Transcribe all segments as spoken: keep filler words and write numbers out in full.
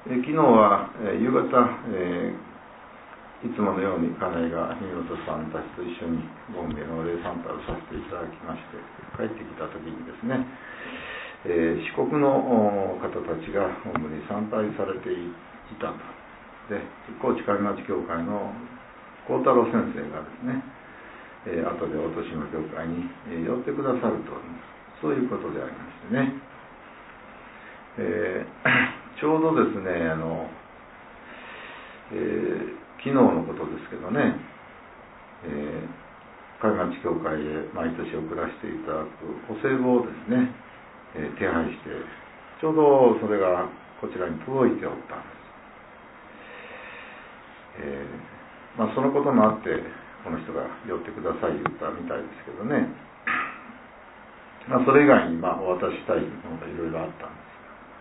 昨日は、えー、夕方、えー、いつものように家内が文本さんたちと一緒にボンベのお礼参拝をさせていただきまして、帰ってきた時にですね、えー、四国の方たちが本部に参拝されていたと。で、高知上町教会の幸太郎先生がですね、えー、後でお年の教会に寄ってくださると、そういうことでありましてね、えーちょうどですね、あの、えー、昨日のことですけどね、えー、上町教会へ毎年送らせていただくお歳暮をですね、えー、手配して、ちょうどそれがこちらに届いておったんです。えー、まあそのこともあって、この人が寄ってください言ったみたいですけどね、まあそれ以外にまあお渡ししたいものがいろいろあったんです。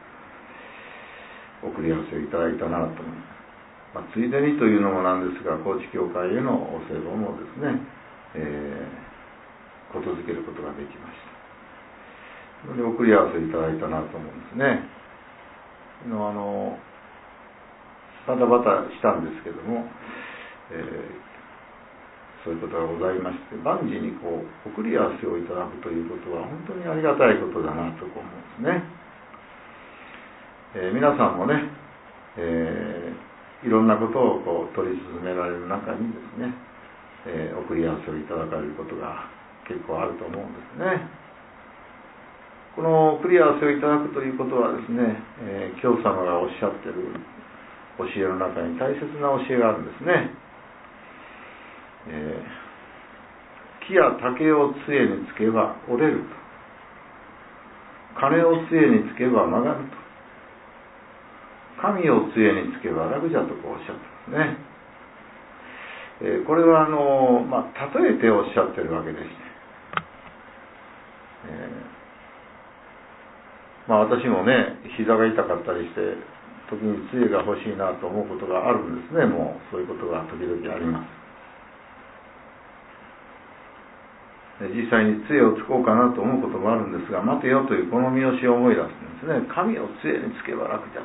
送り合わせをいただいたなと思います。まあ、ついでにというのもなんですが、高知教会へのお歳暮もですね、えー、ことづけることができました。それで送り合わせをいただいたなと思うんですね。あのバタバタしたんですけども、えー、そういうことがございまして、万事にこう送り合わせをいただくということは本当にありがたいことだなと思うんですね。えー、皆さんもね、えー、いろんなことをこう取り進められる中にですね、えー、送り合わせをいただかれることが結構あると思うんですね。この送り合わせをいただくということはですね、えー、教様がおっしゃっている教えの中に大切な教えがあるんですね。えー、木や竹を杖につけば折れると、金を杖につけば曲がると、神を杖につけば楽じゃとこうおっしゃってますね。えー、これはあの、まあ、例えておっしゃってるわけでして、えー、まあ私もね、膝が痛かったりして、時に杖が欲しいなと思うことがあるんですね。もうそういうことが時々あります。で実際に杖をつこうかなと思うこともあるんですが、待てよというこの見教えを思い出すんですね。神を杖につけば楽じゃと。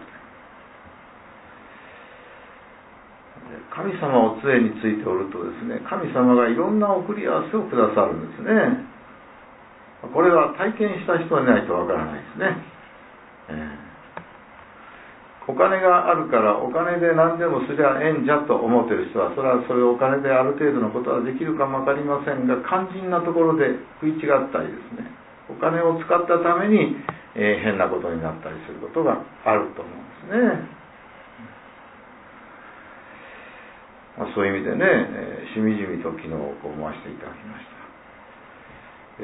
神様を杖についておるとですね、神様がいろんな送り合わせをくださるんですね。これは体験した人でないとわからないですね。えー、お金があるからお金で何でもすりゃええんじゃと思っている人は、それはそれお金である程度のことはできるかもわかりませんが、肝心なところで食い違ったりですね、お金を使ったために、えー、変なことになったりすることがあると思うんですね。まあ、そういう意味でね、えー、しみじみと昨日こう回していただきました。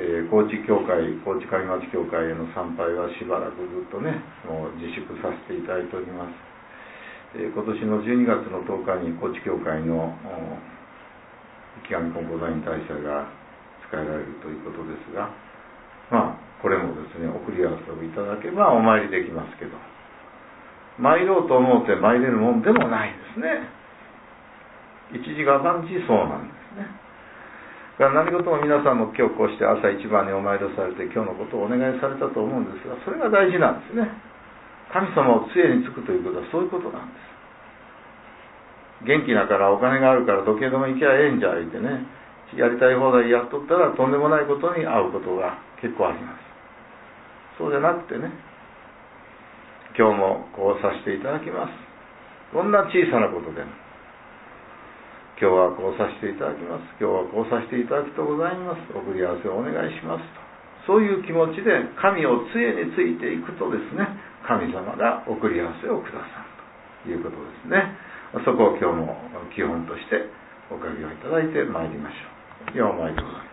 えー、高知教会、高知上町教会への参拝はしばらくずっとね、もう自粛させていただいております。えー、今年のじゅうにがつのとおかに高知教会の池上金光大院大社が使えられるということですが、まあこれもですね、送り合わせをいただけばお参りできますけど、参ろうと思って参れるもんでもないですね。一時が万事そうなんですね。だから何事も皆さんも今日こうして朝一番にお参りをされて今日のことをお願いされたと思うんですが、それが大事なんですね。神様を杖につくということはそういうことなんです。元気だからお金があるから時計でも行きゃええんじゃ言ってね、やりたい放題やっとったらとんでもないことに遭うことが結構あります。そうじゃなくてね、今日もこうさせていただきます。どんな小さなことでも、今日はこうさせていただきます。今日はこうさせていただきとうございます。送り合わせをお願いしますと。そういう気持ちで神を杖についていくとですね、神様が送り合わせをくださるということですね。そこを今日も基本としておかげをいただいてまいりましょう。ようお参りください。